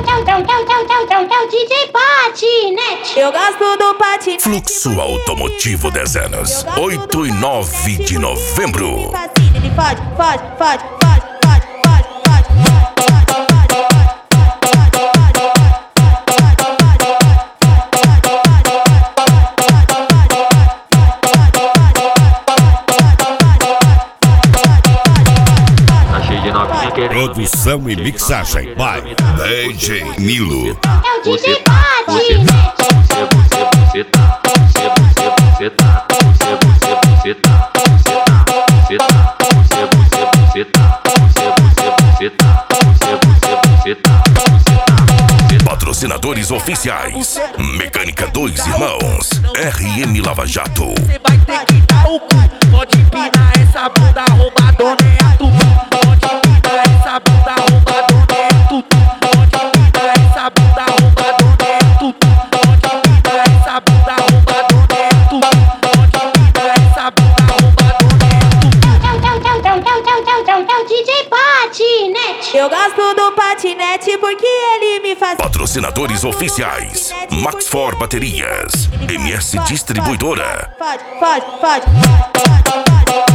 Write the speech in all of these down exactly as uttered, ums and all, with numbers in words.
D J Patinete. Eu gosto do patinete. Fluxo Automotivo Dezenas, oito e nove de novembro. Ele fode, fode, fode, fode. Produção e mixagem by D J Milo. É o D J Patinete. Você tá, você, você, você tá, você, você, você tá, você tá, você tá, você, você, você tá, você, você, você tá, você, você, você tá, você tá. Patrocinadores oficiais: Mecânica Dois Irmãos, R M Lava Jato. Cê vai ter que dar o cu, pode empinar essa bunda roubadona é tu. Pode empinar essa bunda roubadona é tu. Pode empinar essa bunda roubadona é tu. Pode empinar essa bunda roubadona é tu. Pode empinar essa bunda roubadona é tu. É o D J Patinete. Eu gosto do patinete porque ele me faz. Patrocinadores oficiais: Max For Baterias, M S Distribuidora. Fode, fode, fode.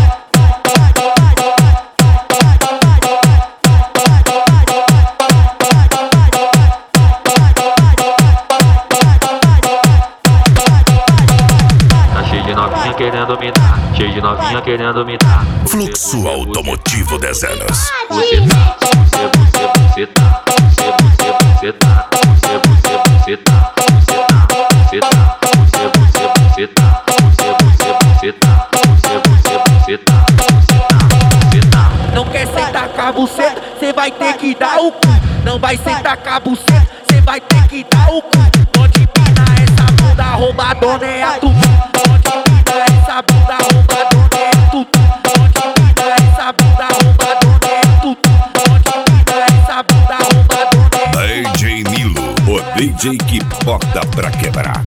Tá cheio de novinha querendo me dar, cheio de novinha querendo me dar. Fluxo Automotivo Dezenas. Você tá, você, você, você tá, você, você, você tá, você, você, você tá, você tá, você tá, você, você, você tá, você, você, você tá, você, você, você tá, você tá, você tá. Não quer sentar com a buceta, cê vai ter que dar o cu. Não vai sentar com a buceta, cê vai ter que dar o cu. Pode empinar essa bunda roubadona é a tu. Pode empinar essa bunda roubadona é tu. Pode empinar essa bunda roubadona é tu. Pode empinar essa bunda roubadona é tu. D J Milo, o D J que bota pra quebrar.